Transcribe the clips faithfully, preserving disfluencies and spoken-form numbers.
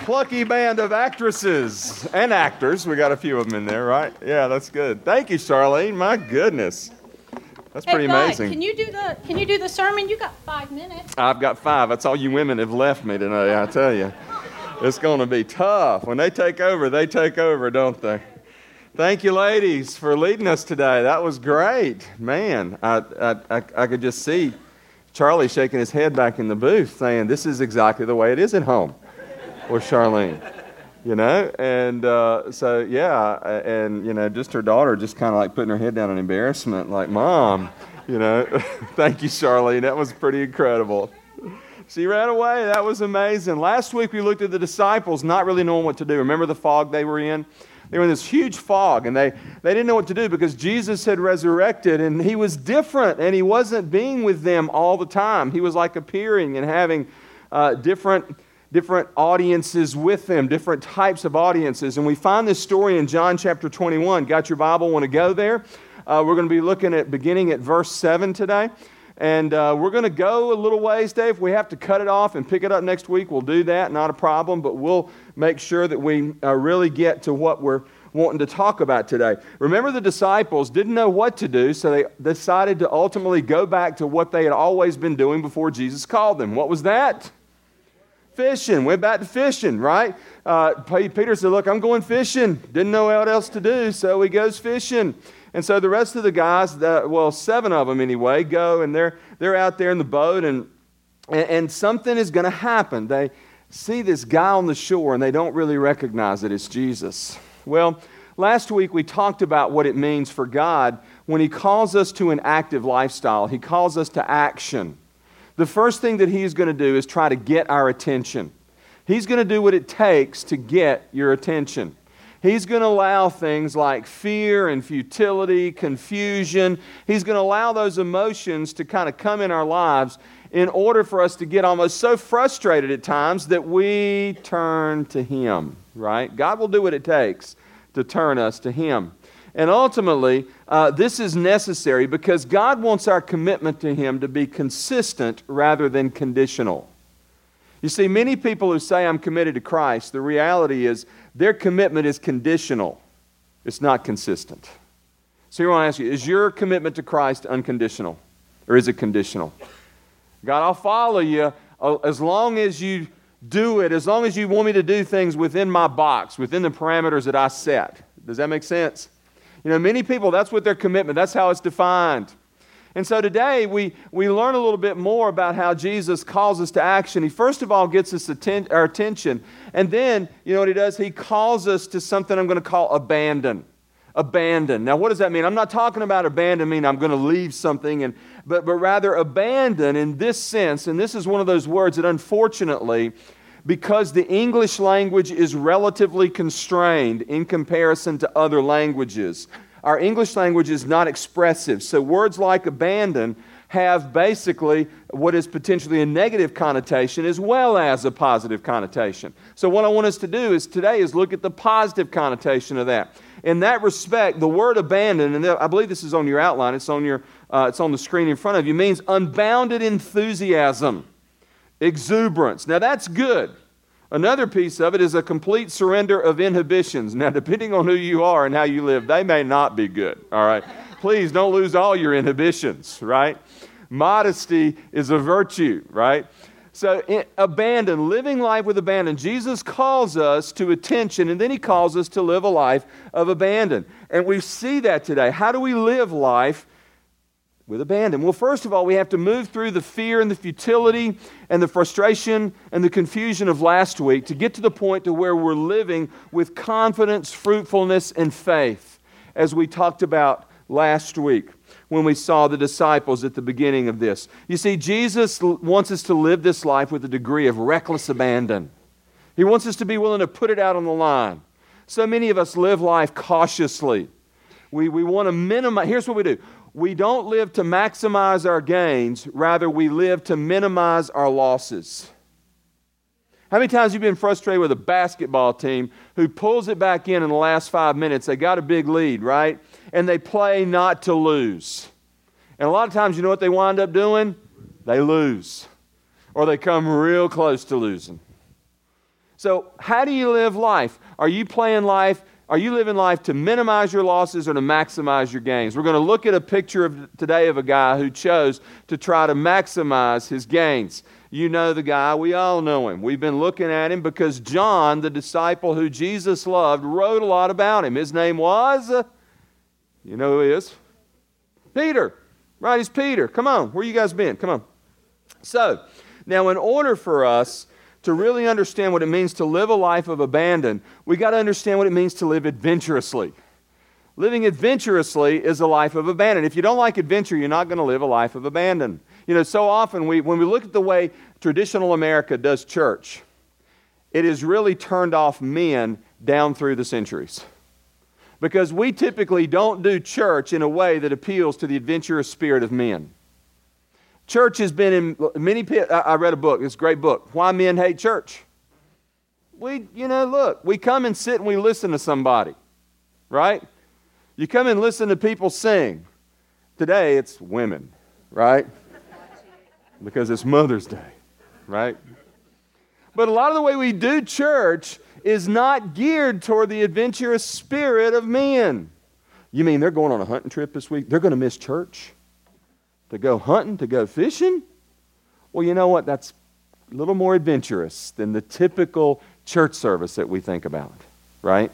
plucky band of actresses and actors. We got a few of them in there, right? Yeah, that's good. Thank you, Charlene. My goodness. That's pretty hey, Bud, amazing. Can you do the Can you do the sermon? You got five minutes. I've got five. That's all you women have left me today, I tell you. It's going to be tough. When they take over, they take over, don't they? Thank you, ladies, for leading us today. That was great. Man, I, I, I, I could just see Charlie shaking his head back in the booth saying, this is exactly the way it is at home with Charlene. You know, and uh, so, yeah, and, you know, just her daughter just kind of like putting her head down in embarrassment, like, Mom, you know, thank you, Charlene. That was pretty incredible. She ran away. That was amazing. Last week we looked at the disciples not really knowing what to do. Remember the fog they were in? They were in this huge fog, and they, they didn't know what to do because Jesus had resurrected, and he was different, and he wasn't being with them all the time. He was like appearing and having uh, different different audiences with them, different types of audiences. And we find this story in John chapter twenty-one. Got your Bible? Want to go there? Uh, we're going to be looking at beginning at verse seven today. And uh, we're going to go a little ways, Dave. If we have to cut it off and pick it up next week, we'll do that. Not a problem. But we'll make sure that we uh, really get to what we're wanting to talk about today. Remember, the disciples didn't know what to do, so they decided to ultimately go back to what they had always been doing before Jesus called them. What was that? Fishing. Went back to fishing, right? Uh, Peter said, look, I'm going fishing. Didn't know what else to do, so he goes fishing. And so the rest of the guys, the, well, seven of them anyway, go and they're they're out there in the boat, and and, and something is going to happen. They see this guy on the shore, and they don't really recognize that it's Jesus. Well, last week we talked about what it means for God when he calls us to an active lifestyle. He calls us to action. The first thing that he's going to do is try to get our attention. He's going to do what it takes to get your attention. He's going to allow things like fear and futility, confusion. He's going to allow those emotions to kind of come in our lives in order for us to get almost so frustrated at times that we turn to him, right? God will do what it takes to turn us to him. And ultimately, uh, this is necessary because God wants our commitment to him to be consistent rather than conditional. You see, many people who say, I'm committed to Christ, the reality is their commitment is conditional. It's not consistent. So here I want to ask you, is your commitment to Christ unconditional? Or is it conditional? God, I'll follow you as long as you do it, as long as you want me to do things within my box, within the parameters that I set. Does that make sense? You know, many people, that's what their commitment, that's how it's defined. And so today we, we learn a little bit more about how Jesus calls us to action. He first of all gets us atten- our attention. And then, you know what he does? He calls us to something I'm going to call abandon. Abandon. Now what does that mean? I'm not talking about abandon meaning I'm going to leave something, and but, but rather abandon in this sense. And this is one of those words that unfortunately, because the English language is relatively constrained in comparison to other languages, our English language is not expressive. So words like abandon have basically what is potentially a negative connotation as well as a positive connotation. So what I want us to do is today is look at the positive connotation of that. In that respect, the word abandon, and I believe this is on your outline, it's on your, uh, it's on the screen in front of you, means unbounded enthusiasm, exuberance. Now that's good. Another piece of it is a complete surrender of inhibitions. Now, depending on who you are and how you live, they may not be good, all right? Please don't lose all your inhibitions, right? Modesty is a virtue, right? So, in, abandon, living life with abandon. Jesus calls us to attention, and then he calls us to live a life of abandon. And we see that today. How do we live life with abandon? Well, first of all, we have to move through the fear and the futility and the frustration and the confusion of last week to get to the point to where we're living with confidence, fruitfulness, and faith, as we talked about last week when we saw the disciples at the beginning of this. You see, Jesus wants us to live this life with a degree of reckless abandon. He wants us to be willing to put it out on the line. So many of us live life cautiously. We, we want to minimize. Here's what we do. We don't live to maximize our gains. Rather, we live to minimize our losses. How many times have you been frustrated with a basketball team who pulls it back in in the last five minutes? They got a big lead, right? And they play not to lose. And a lot of times, you know what they wind up doing? They lose. Or they come real close to losing. So how do you live life? Are you playing life? Are you living life to minimize your losses or to maximize your gains? We're going to look at a picture of today of a guy who chose to try to maximize his gains. You know the guy. We all know him. We've been looking at him because John, the disciple who Jesus loved, wrote a lot about him. His name was, uh, you know who he is? Peter. Right, he's Peter. Come on. Where you guys been? Come on. So, now in order for us to really understand what it means to live a life of abandon, we got to understand what it means to live adventurously. Living adventurously is a life of abandon. If you don't like adventure, you're not going to live a life of abandon. You know, so often we, when we look at the way traditional America does church, it has really turned off men down through the centuries. Because we typically don't do church in a way that appeals to the adventurous spirit of men. Church has been in many, I read a book, it's a great book, Why Men Hate Church. We, you know, look, we come and sit and we listen to somebody, right? You come and listen to people sing. Today it's women, right? Because it's Mother's Day, right? But a lot of the way we do church is not geared toward the adventurous spirit of men. You mean they're going on a hunting trip this week? They're going to miss church? To go hunting, to go fishing? Well, you know what? That's a little more adventurous than the typical church service that we think about, right?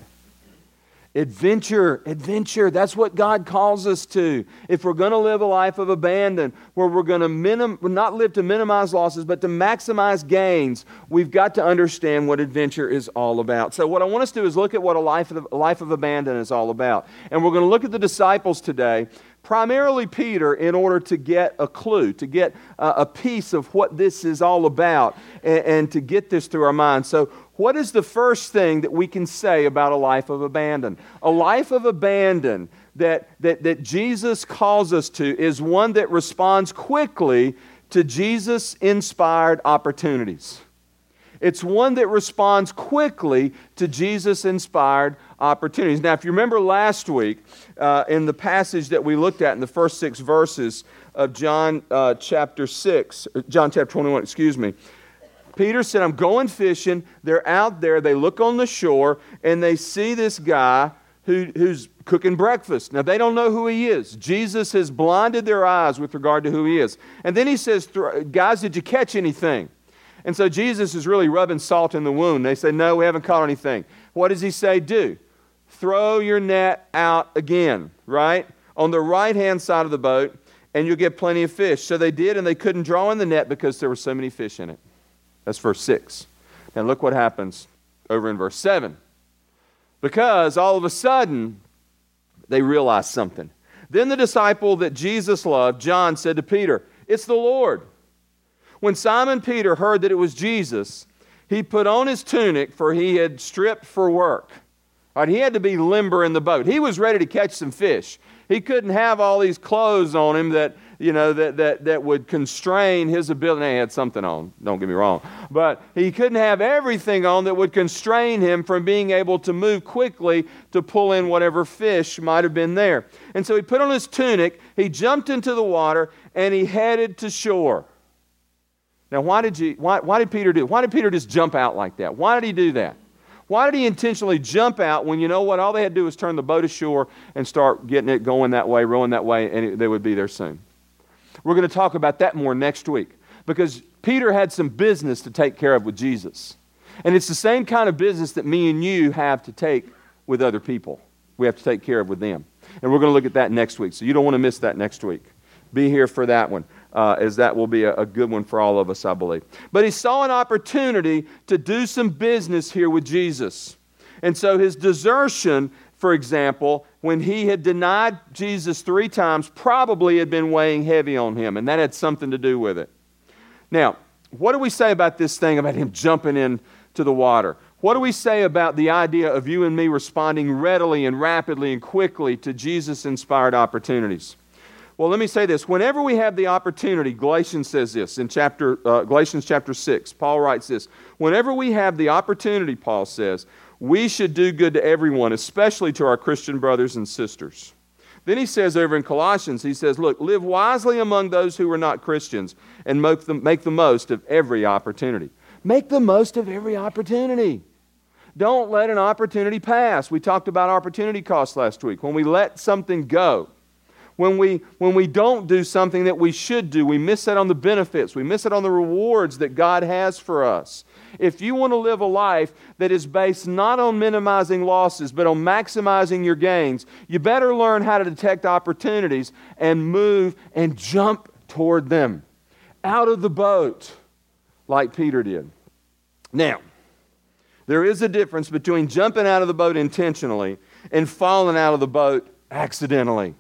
Adventure, adventure, that's what God calls us to. If we're going to live a life of abandon, where we're going to minim- not live to minimize losses, but to maximize gains, we've got to understand what adventure is all about. So what I want us to do is look at what a life of, a life of abandon is all about. And we're going to look at the disciples today, primarily Peter, in order to get a clue, to get uh, a piece of what this is all about, and, and to get this through our minds. So what is the first thing that we can say about a life of abandon? A life of abandon that, that, that Jesus calls us to is one that responds quickly to Jesus-inspired opportunities. It's one that responds quickly to Jesus-inspired opportunities. Now, if you remember last week, uh, in the passage that we looked at in the first six verses of John uh, chapter six, John chapter twenty-one, excuse me, Peter said, I'm going fishing. They're out there. They look on the shore, and they see this guy who, who's cooking breakfast. Now, they don't know who he is. Jesus has blinded their eyes with regard to who he is. And then he says, guys, did you catch anything? And so Jesus is really rubbing salt in the wound. They say, no, we haven't caught anything. What does he say do? Throw your net out again, right? On the right-hand side of the boat, and you'll get plenty of fish. So they did, and they couldn't draw in the net because there were so many fish in it. That's verse six. Now look what happens over in verse seven. Because all of a sudden, they realized something. Then the disciple that Jesus loved, John, said to Peter, it's the Lord. When Simon Peter heard that it was Jesus, he put on his tunic, for he had stripped for work. Right, he had to be limber in the boat. He was ready to catch some fish. He couldn't have all these clothes on him that, you know, that, that, that would constrain his ability. He had something on, don't get me wrong. But he couldn't have everything on that would constrain him from being able to move quickly to pull in whatever fish might have been there. And so he put on his tunic, he jumped into the water, and he headed to shore. Now, why did, you, why, why did Peter do it? Why did Peter just jump out like that? Why did he do that? Why did he intentionally jump out when, you know what, all they had to do was turn the boat ashore and start getting it going that way, rowing that way, and it, they would be there soon? We're going to talk about that more next week, because Peter had some business to take care of with Jesus. And it's the same kind of business that me and you have to take with other people. We have to take care of with them. And we're going to look at that next week, so you don't want to miss that next week. Be here for that one. Uh, as that will be a, a good one for all of us, I believe. But he saw an opportunity to do some business here with Jesus. And so his desertion, for example, when he had denied Jesus three times, probably had been weighing heavy on him, and that had something to do with it. Now, what do we say about this thing about him jumping into the water? What do we say about the idea of you and me responding readily and rapidly and quickly to Jesus-inspired opportunities? Well, let me say this. Whenever we have the opportunity, Galatians says this in chapter uh, Galatians chapter six. Paul writes this. Whenever we have the opportunity, Paul says, we should do good to everyone, especially to our Christian brothers and sisters. Then he says over in Colossians, he says, look, live wisely among those who are not Christians and make the, make the most of every opportunity. Make the most of every opportunity. Don't let an opportunity pass. We talked about opportunity costs last week. When we let something go, when we, when we don't do something that we should do, we miss out on the benefits. We miss out on the rewards that God has for us. If you want to live a life that is based not on minimizing losses, but on maximizing your gains, you better learn how to detect opportunities and move and jump toward them. Out of the boat, like Peter did. Now, there is a difference between jumping out of the boat intentionally and falling out of the boat accidentally.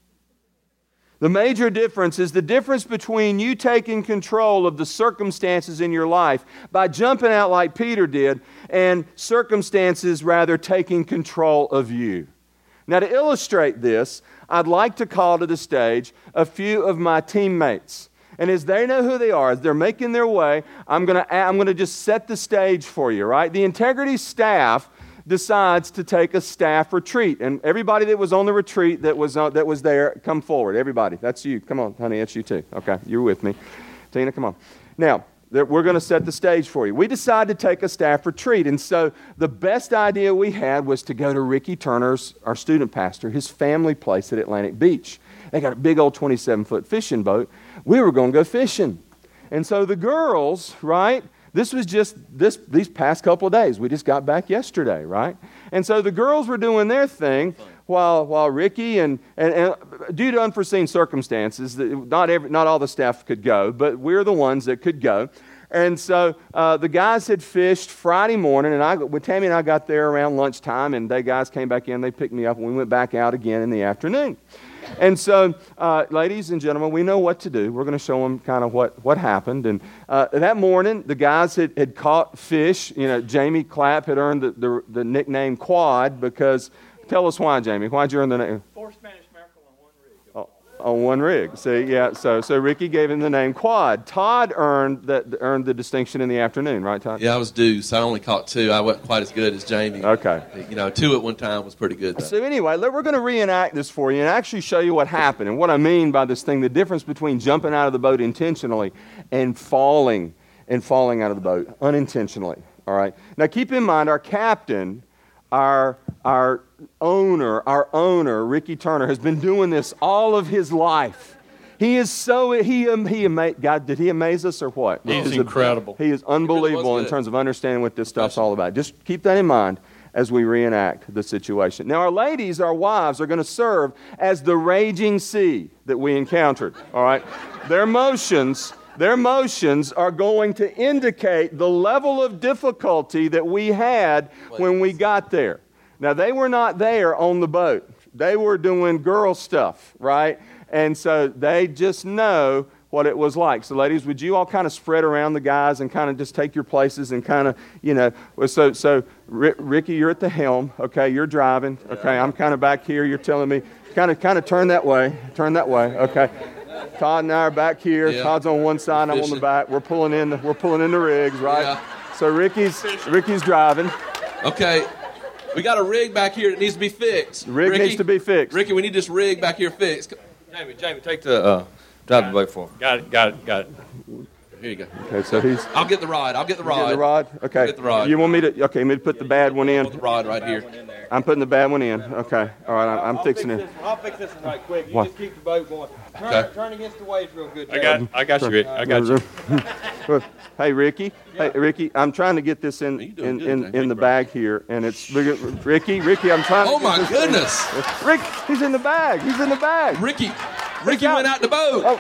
The major difference is the difference between you taking control of the circumstances in your life by jumping out like Peter did, and circumstances rather taking control of you. Now, to illustrate this, I'd like to call to the stage a few of my teammates. And as they know who they are, as they're making their way, I'm going to I'm going to just set the stage for you, right? The Integrity staff decides to take a staff retreat. And everybody that was on the retreat that was uh, that was there, come forward. Everybody. That's you. Come on, honey. That's you too. Okay, you're with me. Tina, come on. Now, we're going to set the stage for you. We decided to take a staff retreat. And so the best idea we had was to go to Ricky Turner's, our student pastor, his family place at Atlantic Beach. They got a big old twenty-seven foot fishing boat. We were going to go fishing. And so the girls, right, this was just this these past couple of days. We just got back yesterday, right? And so the girls were doing their thing while while Ricky and, and, and due to unforeseen circumstances, not every, not all the staff could go, but we're the ones that could go. And so uh, the guys had fished Friday morning, and I, when Tammy and I got there around lunchtime, and they guys came back in, they picked me up, and we went back out again in the afternoon. And so, uh, ladies and gentlemen, we know what to do. We're going to show them kind of what, what happened. And uh, that morning, the guys had, had caught fish. You know, Jamie Clapp had earned the, the, the nickname Quad because, tell us why, Jamie. Why'd you earn the name? Four Spanish Miracle on one rig. Oh, on one rig. See, yeah. So, so Ricky gave him the name Quad. Todd earned that earned the distinction in the afternoon, right, Todd? Yeah, I was deuce. I only caught two. I wasn't quite as good as Jamie. Okay. You know, two at one time was pretty good, though. So anyway, we're going to reenact this for you and actually show you what happened. And what I mean by this thing, the difference between jumping out of the boat intentionally and falling and falling out of the boat unintentionally. All right. Now keep in mind, our captain, our our owner, our owner, Ricky Turner, has been doing this all of his life. He is so, he, he ama- God, did he amaze us or what? He's incredible. He is unbelievable really in terms of understanding what this stuff's all about. Just keep that in mind as we reenact the situation. Now, our ladies, our wives, are going to serve as the raging sea that we encountered, all right? Their motions, their motions are going to indicate the level of difficulty that we had when we got there. Now, they were not there on the boat. They were doing girl stuff, right? And so they just know what it was like. So ladies, would you all kind of spread around the guys and kind of just take your places and kind of, you know, so so R- Ricky, you're at the helm, okay, you're driving, okay, I'm kind of back here, you're telling me, kind of kind of turn that way, turn that way, okay. Todd and I are back here, yeah. Todd's on one side, I'm on the back, we're pulling in, the, we're pulling in the rigs, right? Yeah. So Ricky's Ricky's driving. Okay. We got a rig back here that needs to be fixed. The rig Ricky, needs to be fixed. Ricky, we need this rig back here fixed. Jamie, Jamie, take the uh, drive the boat for him. Got it, got it, got it. Here you go. Okay, so he's... I'll get the rod. I'll get the rod. Get the rod? Okay. I'll get the rod. You want me to... Okay, me to put the bad one in? Put the rod right here. I'm putting the bad one in. Okay. All right, I'm, I'm I'll fixing fix it. This one. I'll fix this one right quick. You What? just keep the boat going. Turn, Okay. turn against the waves real good. I got, I got you, Rick. I got you. Hey, Ricky. Hey, Ricky, I'm trying to get this in You doing in, good, in, Jamie. in the bag here, and it's... Ricky, Ricky, I'm trying to Oh, get my this goodness. in. Rick, he's in the bag. He's in the bag. Ricky, Ricky out. went out the boat. Oh,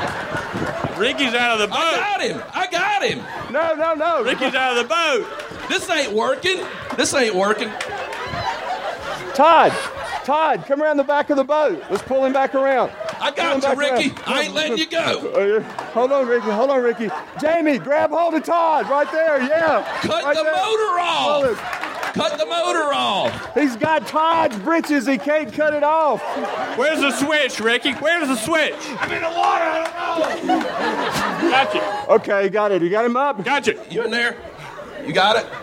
uh, Ricky's out of the boat. I got him. I got him. no, no, no. Ricky's out of the boat. This ain't working. This ain't working. Todd, Todd, come around the back of the boat. Let's pull him back around. I Pull him got you, back Ricky. around. I ain't letting you go. Uh, yeah. Hold on, Ricky. Hold on, Ricky. Jamie, grab hold of Todd right there. Yeah. Cut right the there. motor Hold off. it. Cut the motor off. He's got Todd's britches. He can't cut it off. Where's the switch, Ricky? Where's the switch? I'm in the water. I don't know. Got you. Okay, got it. You got him up? Got you. You in there? You got it?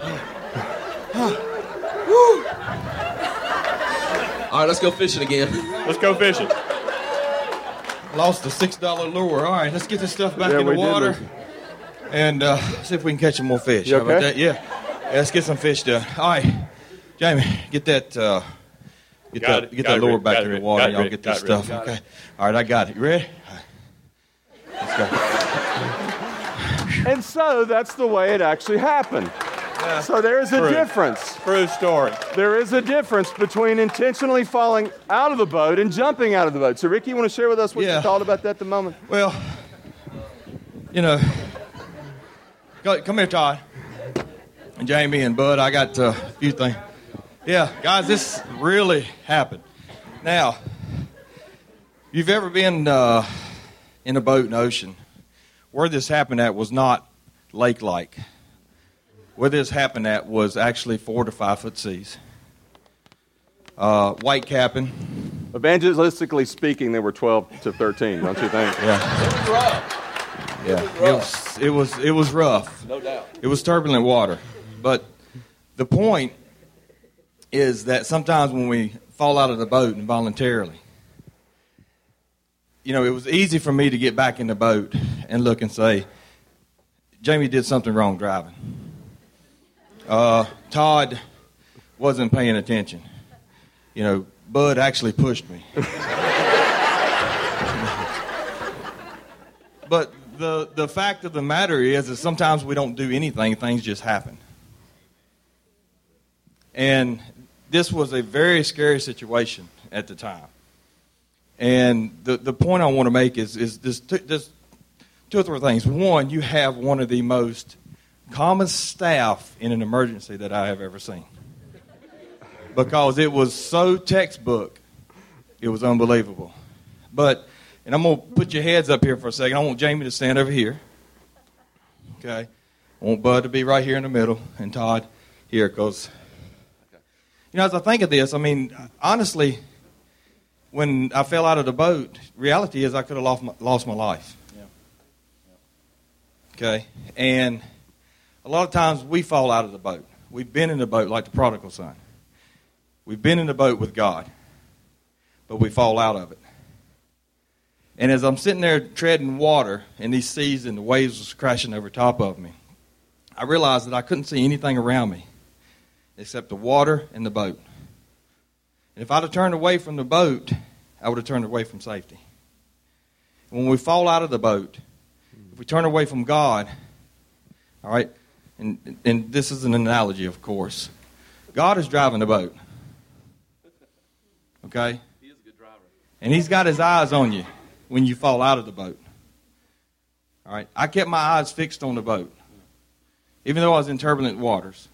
All right, let's go fishing again. Let's go fishing. Lost the six dollar lure. All right, let's get this stuff back Yeah, in the we did water. lose and uh, see if we can catch some more fish. You How about okay? that? Yeah. Yeah, let's get some fish done. All right, Jamie, get that. Uh, get Got that. it. Get Got that it, lower Rick. back Got there it, in the Rick. water. Got it, Y'all Rick. get Got this it, Rick. stuff. Got Okay. All right, I got it. You ready? All right. Let's go. And so that's the way it actually happened. So there is a True. difference. True story. There is a difference between intentionally falling out of the boat and jumping out of the boat. So, Ricky, you want to share with us what Yeah. you thought about that at the moment? Well, you know, go, come here, Todd, and Jamie and Bud. I got uh, a few things. Yeah, guys, this really happened. Now, you've ever been uh, in a boat in the ocean? Where this happened at was not lake-like. Where this happened at was actually four to five foot seas. Uh, white capping. Evangelistically speaking, they were twelve to thirteen, don't you think? Yeah. It was rough. Yeah, was it rough. was, it was it was rough. No doubt. It was turbulent water. But the point is that sometimes when we fall out of the boat involuntarily, you know, it was easy for me to get back in the boat and look and say, Jamie did something wrong driving. Uh, Todd wasn't paying attention. You know, Bud actually pushed me. But the the fact of the matter is that sometimes we don't do anything, things just happen. And this was a very scary situation at the time. And the, the point I want to make is, is this, this two or three things. One, you have one of the most common staff in an emergency that I have ever seen. Because it was so textbook, it was unbelievable. But, and I'm going to put your heads up here for a second. I want Jamie to stand over here. Okay. I want Bud to be right here in the middle and Todd here because, you know, as I think of this, I mean, honestly, when I fell out of the boat, reality is I could have lost my, lost my life. Yeah. Okay. And a lot of times we fall out of the boat. We've been in the boat like the prodigal son. We've been in the boat with God, but we fall out of it. And as I'm sitting there treading water and these seas and the waves was crashing over top of me, I realized that I couldn't see anything around me except the water and the boat. And if I'd have turned away from the boat, I would have turned away from safety. When we fall out of the boat, if we turn away from God, all right, and, and this is an analogy, of course. God is driving the boat. Okay? He is a good driver. And he's got his eyes on you when you fall out of the boat. All right? I kept my eyes fixed on the boat, even though I was in turbulent waters.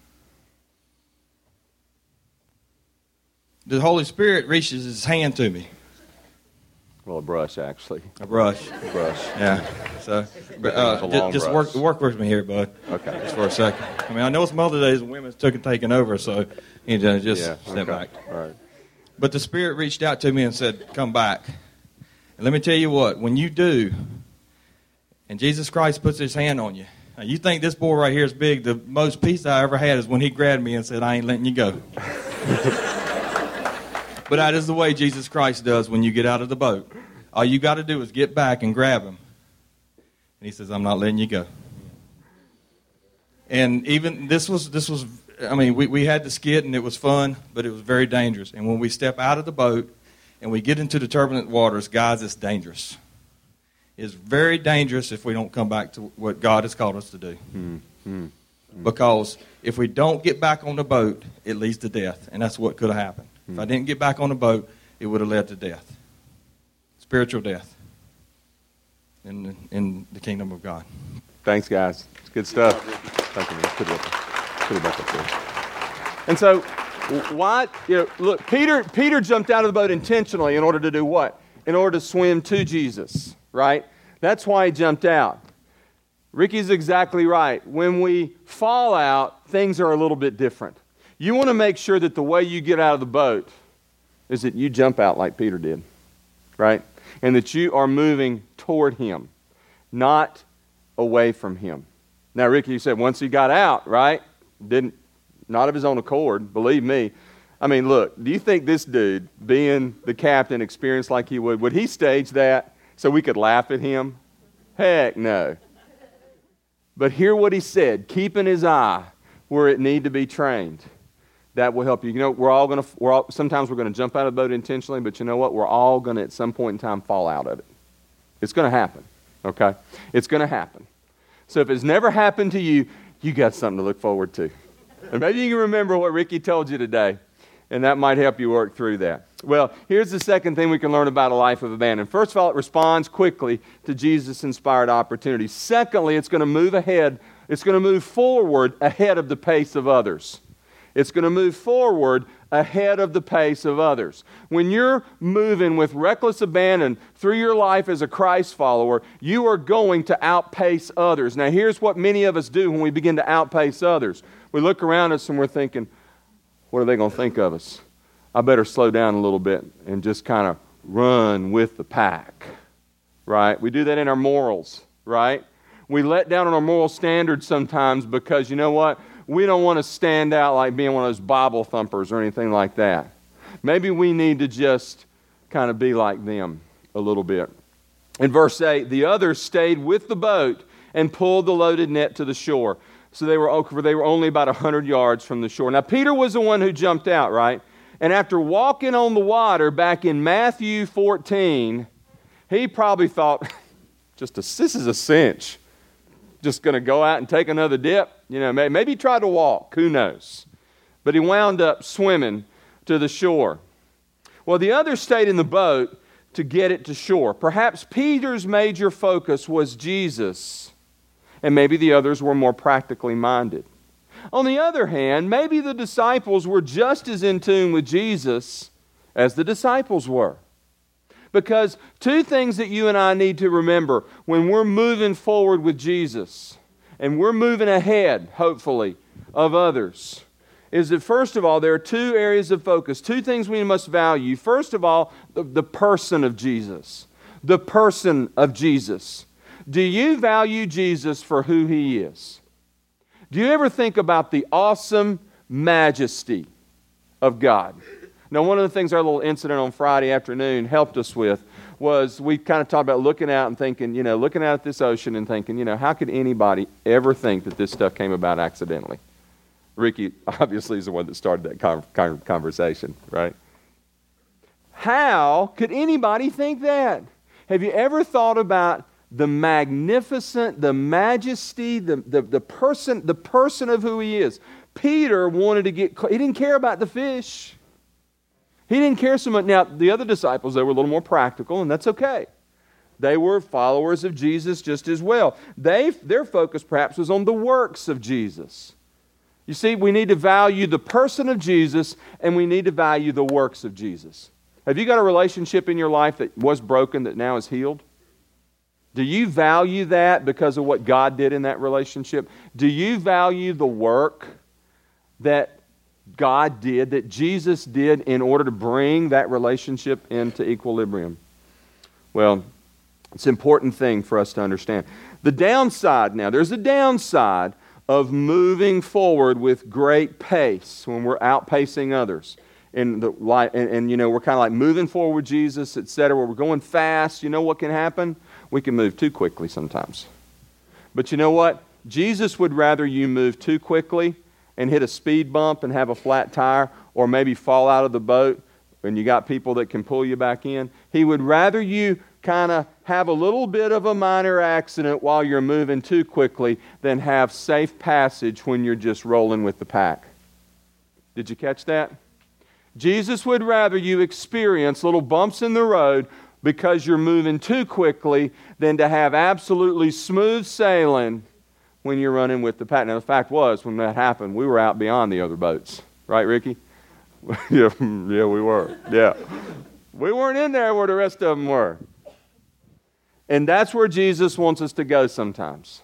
The Holy Spirit reaches his hand to me. Well, a brush, actually. A brush. A brush. Yeah. So, but, It's a uh, long just, just brush. work, work with me here, bud. Okay. Just for a second. I mean, I know some other days when women's took and taken over, so you know, just Yeah, step okay. back. All right. But the Spirit reached out to me and said, come back. And let me tell you what, when you do, and Jesus Christ puts his hand on you, now you think this boy right here is big, the most peace I ever had is when he grabbed me and said, I ain't letting you go. But that is the way Jesus Christ does when you get out of the boat. All you got to do is get back and grab him. And he says, I'm not letting you go. And even this was, this was I mean, we, we had the skit and it was fun, but it was very dangerous. And when we step out of the boat and we get into the turbulent waters, guys, it's dangerous. It's very dangerous if we don't come back to what God has called us to do. Mm-hmm. Because if we don't get back on the boat, it leads to death. And that's what could have happened. If I didn't get back on the boat, it would have led to death. Spiritual death in the, in the kingdom of God. Thanks, guys. It's good stuff. Thank you, man. Put it up there. Put it back up there. And so, why, you know, look, Peter, Peter jumped out of the boat intentionally in order to do what? In order to swim to Jesus, right? That's why he jumped out. Ricky's exactly right. When we fall out, things are a little bit different. You want to make sure that the way you get out of the boat is that you jump out like Peter did, right? And that you are moving toward him, not away from him. Now, Ricky, you said once he got out, right? Didn't, not of his own accord, believe me. I mean, look, do you think this dude, being the captain, experienced like he would, would he stage that so we could laugh at him? Heck no. But hear what he said, keeping his eye where it need to be trained. That will help you. You know, we're all going to, we're all, sometimes we're going to jump out of the boat intentionally, but you know what? We're all going to at some point in time fall out of it. It's going to happen, okay? It's going to happen. So if it's never happened to you, you got something to look forward to. And maybe you can remember what Ricky told you today, and that might help you work through that. Well, here's the second thing we can learn about a life of abandon. First of all, it responds quickly to Jesus-inspired opportunities. Secondly, it's going to move ahead. It's going to move forward ahead of the pace of others. It's going to move forward ahead of the pace of others. When you're moving with reckless abandon through your life as a Christ follower, you are going to outpace others. Now, here's what many of us do when we begin to outpace others. We look around us and we're thinking, what are they going to think of us? I better slow down a little bit and just kind of run with the pack, right? We do that in our morals, right? We let down on our moral standards sometimes because, you know what? We don't want to stand out like being one of those Bible thumpers or anything like that. Maybe we need to just kind of be like them a little bit. In verse eight, the others stayed with the boat and pulled the loaded net to the shore. So they were, they were only about one hundred yards from the shore. Now, Peter was the one who jumped out, right? And after walking on the water back in Matthew fourteen, he probably thought, just a, this is a cinch. Just going to go out and take another dip. You know, maybe, maybe he tried to walk. Who knows? But he wound up swimming to the shore. Well, the others stayed in the boat to get it to shore. Perhaps Peter's major focus was Jesus, and maybe the others were more practically minded. On the other hand, maybe the disciples were just as in tune with Jesus as the disciples were. Because two things that you and I need to remember when we're moving forward with Jesus and we're moving ahead, hopefully, of others, is that first of all, there are two areas of focus, two things we must value. First of all, the, the person of Jesus. The person of Jesus. Do you value Jesus for who He is? Do you ever think about the awesome majesty of God? Now, one of the things our little incident on Friday afternoon helped us with was we kind of talked about looking out and thinking, you know, looking out at this ocean and thinking, you know, how could anybody ever think that this stuff came about accidentally? Ricky obviously is the one that started that con- con- conversation, right? How could anybody think that? Have you ever thought about the magnificent, the majesty, the, the, the person, the person of who He is? Peter wanted to get, he didn't care about the fish. He didn't care so much. Now, the other disciples, they were a little more practical, and that's okay. They were followers of Jesus just as well. They, their focus perhaps was on the works of Jesus. You see, we need to value the person of Jesus, and we need to value the works of Jesus. Have you got a relationship in your life that was broken that now is healed? Do you value that because of what God did in that relationship? Do you value the work that God did, that Jesus did in order to bring that relationship into equilibrium? Well, it's an important thing for us to understand. The downside now, there's a downside of moving forward with great pace when we're outpacing others. In the light, and, and you know, we're kind of like moving forward with Jesus, et cetera, where we're going fast. You know what can happen? We can move too quickly sometimes. But you know what? Jesus would rather you move too quickly and hit a speed bump and have a flat tire, or maybe fall out of the boat and you got people that can pull you back in. He would rather you kind of have a little bit of a minor accident while you're moving too quickly than have safe passage when you're just rolling with the pack. Did you catch that? Jesus would rather you experience little bumps in the road because you're moving too quickly than to have absolutely smooth sailing when you're running with the pack. Now, the fact was, when that happened, we were out beyond the other boats. Right, Ricky? yeah, yeah, we were. Yeah. We weren't in there where the rest of them were. And that's where Jesus wants us to go sometimes.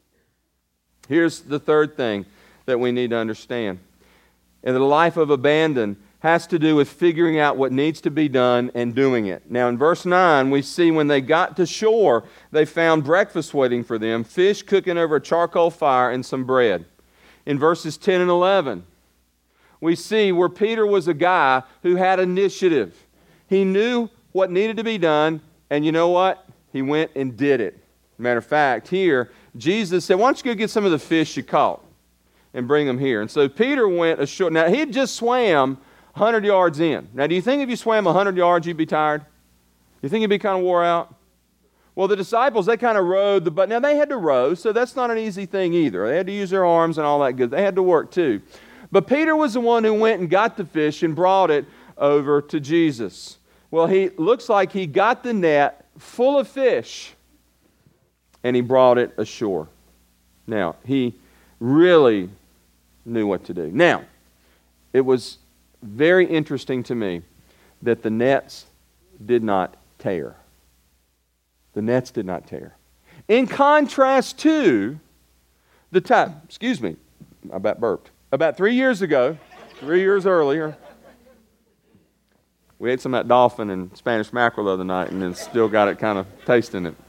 Here's the third thing that we need to understand. And the life of abandon has to do with figuring out what needs to be done and doing it. Now in verse nine, we see when they got to shore, they found breakfast waiting for them, fish cooking over a charcoal fire and some bread. In verses ten and eleven, we see where Peter was a guy who had initiative. He knew what needed to be done, and you know what? He went and did it. Matter of fact, here, Jesus said, why don't you go get some of the fish you caught and bring them here? And so Peter went ashore. Now, he had just swam one hundred yards in. Now, do you think if you swam one hundred yards, you'd be tired? You think you'd be kind of wore out? Well, the disciples, they kind of rowed the boat. Now, they had to row, so that's not an easy thing either. They had to use their arms and all that good. They had to work too. But Peter was the one who went and got the fish and brought it over to Jesus. Well, he looks like he got the net full of fish, and he brought it ashore. Now, he really knew what to do. Now, it was very interesting to me that the nets did not tear. The nets did not tear. In contrast to the time, excuse me, I about burped. About three years ago, three years earlier, we ate some of that dolphin and Spanish mackerel the other night and then still got it kind of tasting it.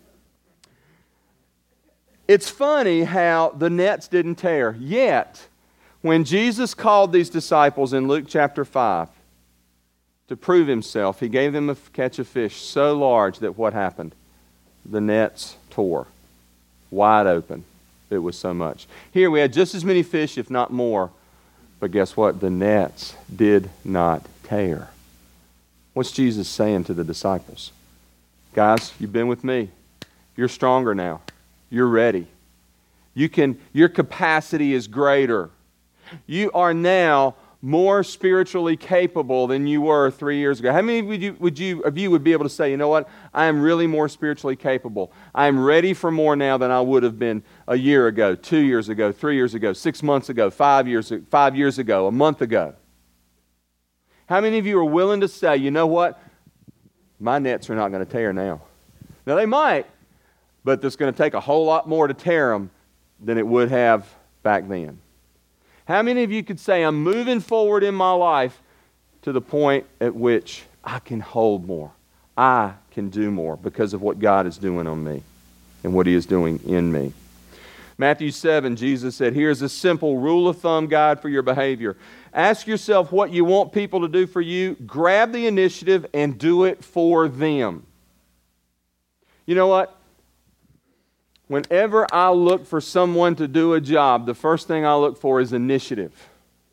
It's funny how the nets didn't tear. Yet, when Jesus called these disciples in Luke chapter five to prove himself, he gave them a catch of fish so large that what happened? The nets tore. Wide open. It was so much. Here we had just as many fish, if not more. But guess what? The nets did not tear. What's Jesus saying to the disciples? Guys, you've been with me. You're stronger now. You're ready. You can, your capacity is greater. You are now more spiritually capable than you were three years ago. How many would you, would you, of you would be able to say, you know what? I am really more spiritually capable. I am ready for more now than I would have been a year ago, two years ago, three years ago, six months ago, five years, five years ago, a month ago. How many of you are willing to say, you know what? My nets are not going to tear now. Now they might, but it's going to take a whole lot more to tear them than it would have back then. How many of you could say, I'm moving forward in my life to the point at which I can hold more. I can do more because of what God is doing on me and what He is doing in me. Matthew seven, Jesus said, here's a simple rule of thumb guide for your behavior. Ask yourself what you want people to do for you. Grab the initiative and do it for them. You know what? Whenever I look for someone to do a job, the first thing I look for is initiative.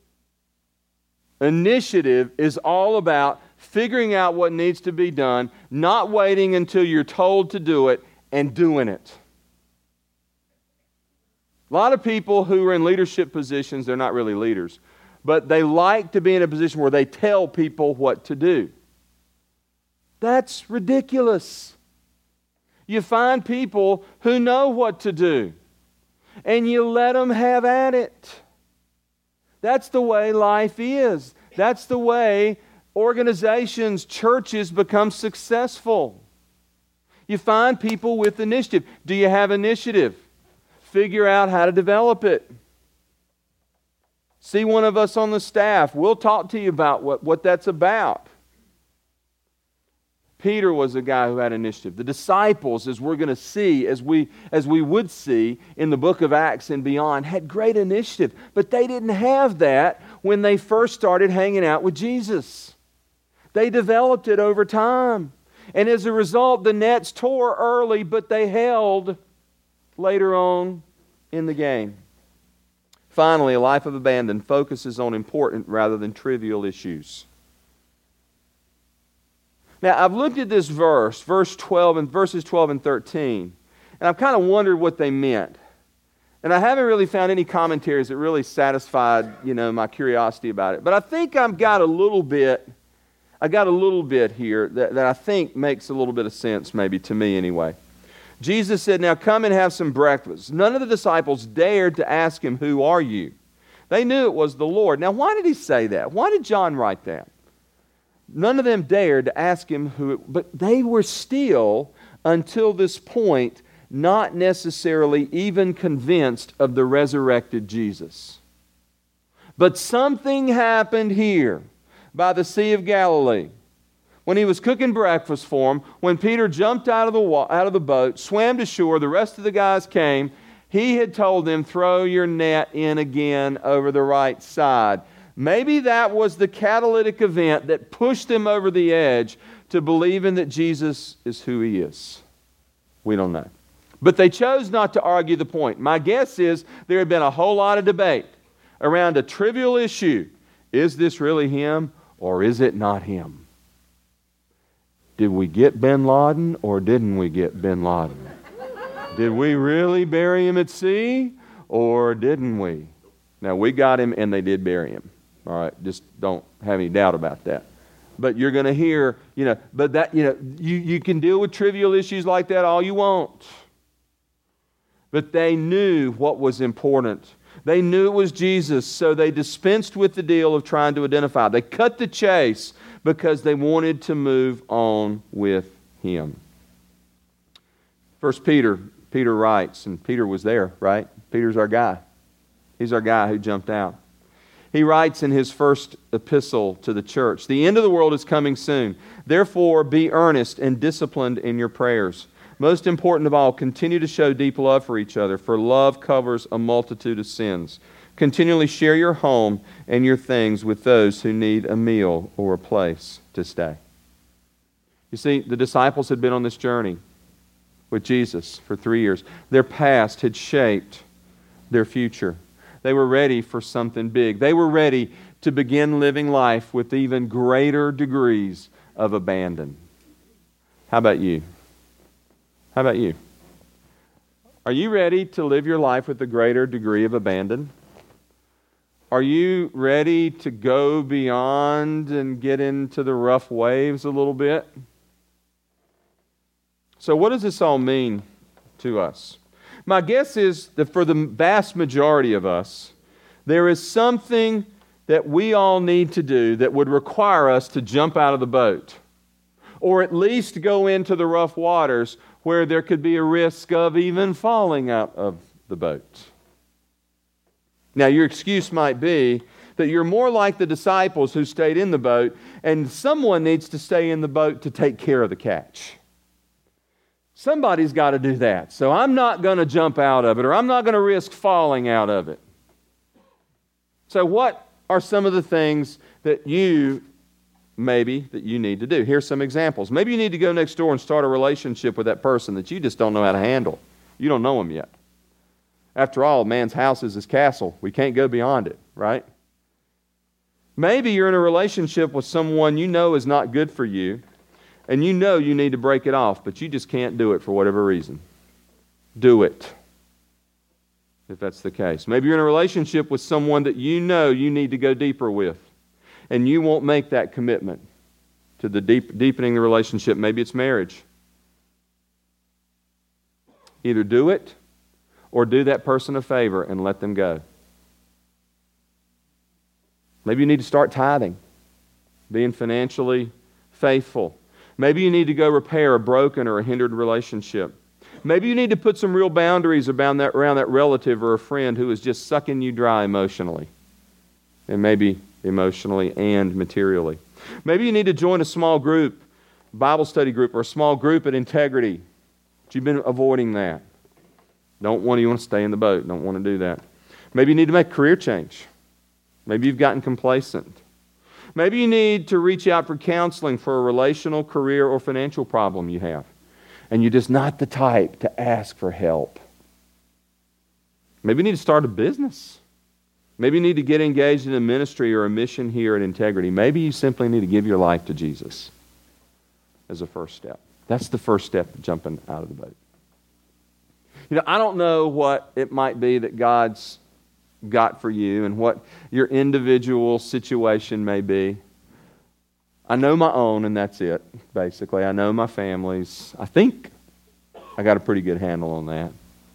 Initiative is all about figuring out what needs to be done, not waiting until you're told to do it, and doing it. A lot of people who are in leadership positions, they're not really leaders, but they like to be in a position where they tell people what to do. That's ridiculous. You find people who know what to do, and you let them have at it. That's the way life is. That's the way organizations, churches become successful. You find people with initiative. Do you have initiative? Figure out how to develop it. See one of us on the staff. We'll talk to you about what, what that's about. Peter was a guy who had initiative. The disciples, as we're going to see, as we, as we would see in the book of Acts and beyond, had great initiative. But they didn't have that when they first started hanging out with Jesus. They developed it over time. And as a result, the nets tore early, but they held later on in the game. Finally, a life of abandon focuses on important rather than trivial issues. Now, I've looked at this verse, verse twelve and verses twelve and thirteen, and I've kind of wondered what they meant. And I haven't really found any commentaries that really satisfied, you know, my curiosity about it. But I think I've got a little bit, I got a little bit here that, that I think makes a little bit of sense, maybe to me anyway. Jesus said, now come and have some breakfast. None of the disciples dared to ask him, who are you? They knew it was the Lord. Now, why did he say that? Why did John write that? None of them dared to ask him who it, but they were still, until this point, not necessarily even convinced of the resurrected Jesus. But something happened here by the Sea of Galilee. When he was cooking breakfast for them, when Peter jumped out of the wa- out of the boat, swam to shore, the rest of the guys came, he had told them, throw your net in again over the right side. Maybe that was the catalytic event that pushed them over the edge to believing that Jesus is who He is. We don't know. But they chose not to argue the point. My guess is there had been a whole lot of debate around a trivial issue. Is this really him or is it not him? Did we get bin Laden or didn't we get bin Laden? Did we really bury him at sea or didn't we? Now, we got him and they did bury him. All right, just don't have any doubt about that. But you're going to hear, you know, but that, you know, you, you can deal with trivial issues like that all you want. But they knew what was important. They knew it was Jesus, so they dispensed with the deal of trying to identify. They cut the chase because they wanted to move on with him. First Peter, Peter writes, and Peter was there, right? Peter's our guy. He's our guy who jumped out. He writes in his first epistle to the church, "The end of the world is coming soon. Therefore, be earnest and disciplined in your prayers. Most important of all, continue to show deep love for each other, for love covers a multitude of sins. Continually share your home and your things with those who need a meal or a place to stay." You see, the disciples had been on this journey with Jesus for three years. Their past had shaped their future. They were ready for something big. They were ready to begin living life with even greater degrees of abandon. How about you? How about you? Are you ready to live your life with a greater degree of abandon? Are you ready to go beyond and get into the rough waves a little bit? So what does this all mean to us? My guess is that for the vast majority of us, there is something that we all need to do that would require us to jump out of the boat, or at least go into the rough waters where there could be a risk of even falling out of the boat. Now, your excuse might be that you're more like the disciples who stayed in the boat, and someone needs to stay in the boat to take care of the catch. Somebody's got to do that. So I'm not going to jump out of it, or I'm not going to risk falling out of it. So what are some of the things that you, maybe, that you need to do? Here's some examples. Maybe you need to go next door and start a relationship with that person that you just don't know how to handle. You don't know him yet. After all, man's house is his castle. We can't go beyond it, right? Maybe you're in a relationship with someone you know is not good for you, and you know you need to break it off, but you just can't do it for whatever reason. Do it, if that's the case. Maybe you're in a relationship with someone that you know you need to go deeper with, and you won't make that commitment to the deep, deepening the relationship. Maybe it's marriage. Either do it, or do that person a favor and let them go. Maybe you need to start tithing, being financially faithful. Maybe you need to go repair a broken or a hindered relationship. Maybe you need to put some real boundaries around that, around that relative or a friend who is just sucking you dry emotionally, and maybe emotionally and materially. Maybe you need to join a small group, Bible study group, or a small group at Integrity. But you've been avoiding that. Don't want to, you want to stay in the boat. Don't want to do that. Maybe you need to make a career change. Maybe you've gotten complacent. Maybe you need to reach out for counseling for a relational, career, or financial problem you have, and you're just not the type to ask for help. Maybe you need to start a business. Maybe you need to get engaged in a ministry or a mission here at Integrity. Maybe you simply need to give your life to Jesus as a first step. That's the first step to jumping out of the boat. You know, I don't know what it might be that God's got for you and what your individual situation may be. I know my own, and that's it, basically. I know my family's. I think I got a pretty good handle on that.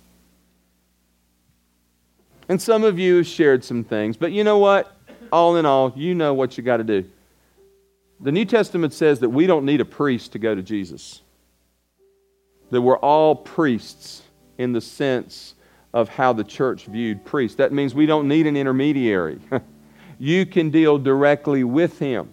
And some of you have shared some things, but you know what? All in all, you know what you got to do. The New Testament says that we don't need a priest to go to Jesus. That we're all priests in the sense of how the church viewed priests. That means we don't need an intermediary. You can deal directly with him.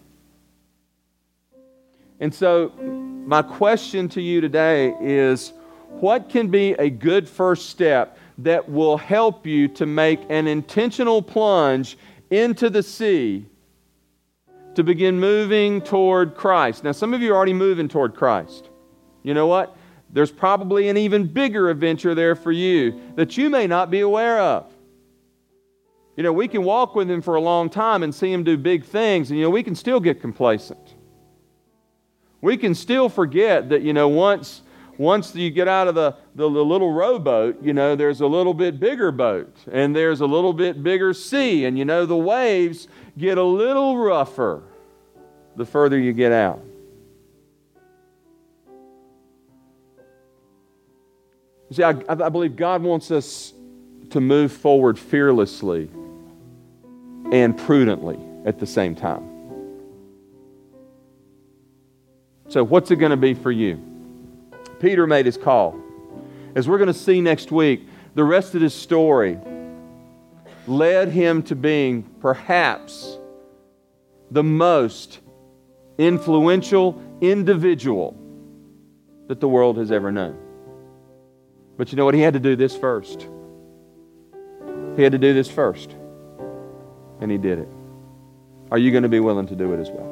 And so, my question to you today is, what can be a good first step that will help you to make an intentional plunge into the sea to begin moving toward Christ? Now, some of you are already moving toward Christ. You know what? there's probably an even bigger adventure there for you that you may not be aware of. You know, we can walk with Him for a long time and see Him do big things, and, you know, we can still get complacent. We can still forget that, you know, once, once you get out of the, the, the little rowboat, you know, there's a little bit bigger boat, and there's a little bit bigger sea, and, you know, the waves get a little rougher the further you get out. See, I, I believe God wants us to move forward fearlessly and prudently at the same time. So what's it going to be for you? Peter made his call. As we're going to see next week, the rest of his story led him to being perhaps the most influential individual that the world has ever known. But you know what? He had to do this first. He had to do this first. And he did it. Are you going to be willing to do it as well?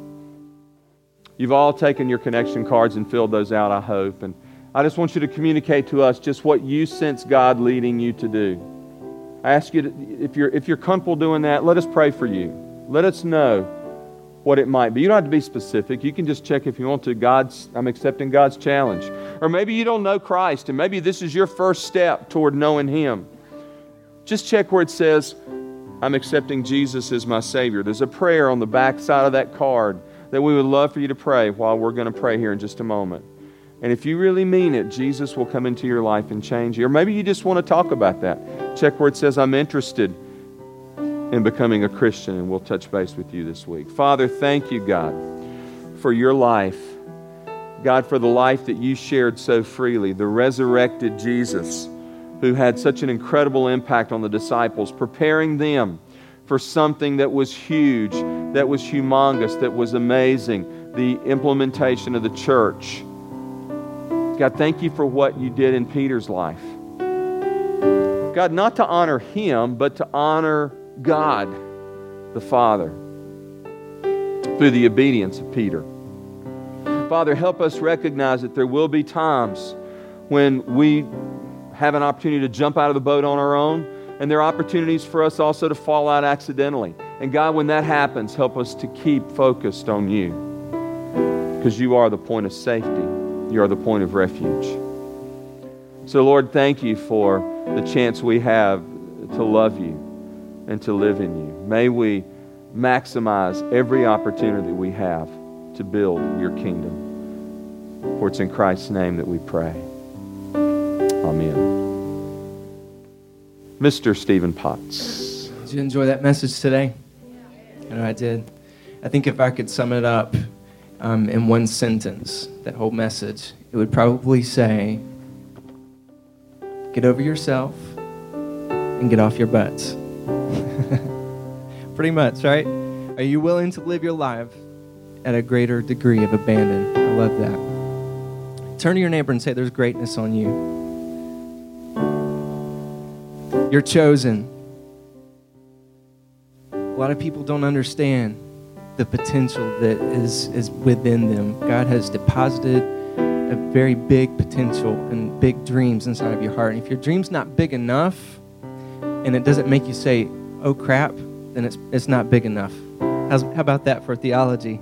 You've all taken your connection cards and filled those out, I hope. And I just want you to communicate to us just what you sense God leading you to do. I ask you, to, if you're if you're comfortable doing that, let us pray for you. Let us know what it might be. You don't have to be specific. You can just check if you want to. God's, I'm accepting God's challenge. Or maybe you don't know Christ, and maybe this is your first step toward knowing Him. Just check where it says, I'm accepting Jesus as my Savior. There's a prayer on the back side of that card that we would love for you to pray while we're going to pray here in just a moment. And if you really mean it, Jesus will come into your life and change you. Or maybe you just want to talk about that. Check where it says, I'm interested in becoming a Christian, and we'll touch base with you this week. Father, thank you, God, for your life. God, for the life that you shared so freely, the resurrected Jesus who had such an incredible impact on the disciples, preparing them for something that was huge, that was humongous, that was amazing, the implementation of the church. God, thank you for what you did in Peter's life. God, not to honor him, but to honor God, the Father, through the obedience of Peter. Father, help us recognize that there will be times when we have an opportunity to jump out of the boat on our own, and there are opportunities for us also to fall out accidentally. And God, when that happens, help us to keep focused on you, because you are the point of safety. You are the point of refuge. So, Lord, thank you for the chance we have to love you and to live in you. May we maximize every opportunity we have to build your kingdom. For it's in Christ's name that we pray. Amen. Mister Stephen Potts. Did you enjoy that message today? I know I did. I think if I could sum it up um, in one sentence, that whole message, it would probably say, get over yourself and get off your butts. Pretty much, right? Are you willing to live your life at a greater degree of abandon? I love that. Turn to your neighbor and say, there's greatness on you. You're chosen. A lot of people don't understand the potential that is, is within them. God has deposited a very big potential and big dreams inside of your heart. And if your dream's not big enough and it doesn't make you say, oh crap, then it's it's not big enough. How's, how about that for theology?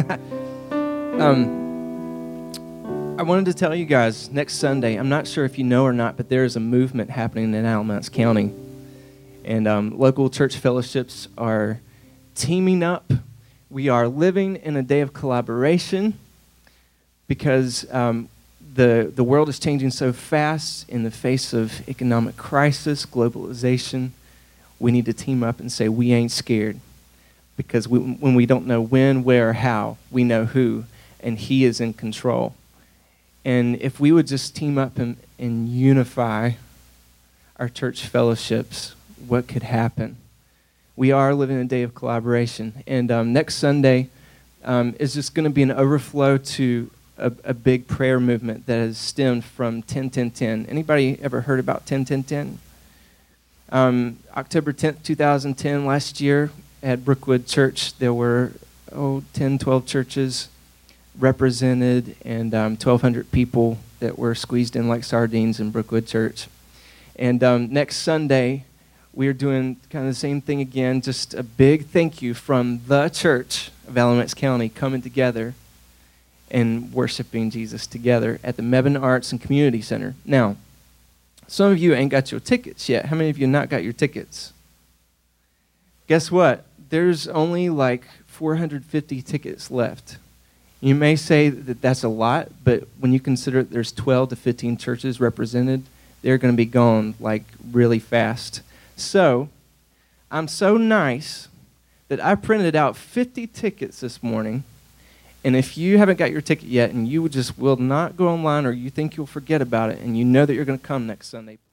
um, I wanted to tell you guys, next Sunday, I'm not sure if you know or not, but there is a movement happening in Alamance County. And um, local church fellowships are teaming up. We are living in a day of collaboration because um, the, the world is changing so fast in the face of economic crisis, globalization. We need to team up and say, we ain't scared. Because we, when we don't know when, where, or how, we know who, and he is in control. And if we would just team up and, and unify our church fellowships, what could happen? We are living in a day of collaboration. And um, next Sunday um, is just going to be an overflow to a, a big prayer movement that has stemmed from ten ten ten. Anybody ever heard about ten ten ten? Um, October tenth, twenty ten, last year at Brookwood Church, there were oh, ten, twelve churches represented, and um, twelve hundred people that were squeezed in like sardines in Brookwood Church. And um, next Sunday, we are doing kind of the same thing again, just a big thank you from the church of Alamance County coming together and worshiping Jesus together at the Mebane Arts and Community Center. Now, some of you ain't got your tickets yet. How many of you not got your tickets? Guess what? There's only like four hundred fifty tickets left. You may say that that's a lot, but when you consider there's twelve to fifteen churches represented, they're going to be gone like really fast. So, I'm so nice that I printed out fifty tickets this morning, and if you haven't got your ticket yet and you just will not go online or you think you'll forget about it and you know that you're going to come next Sunday,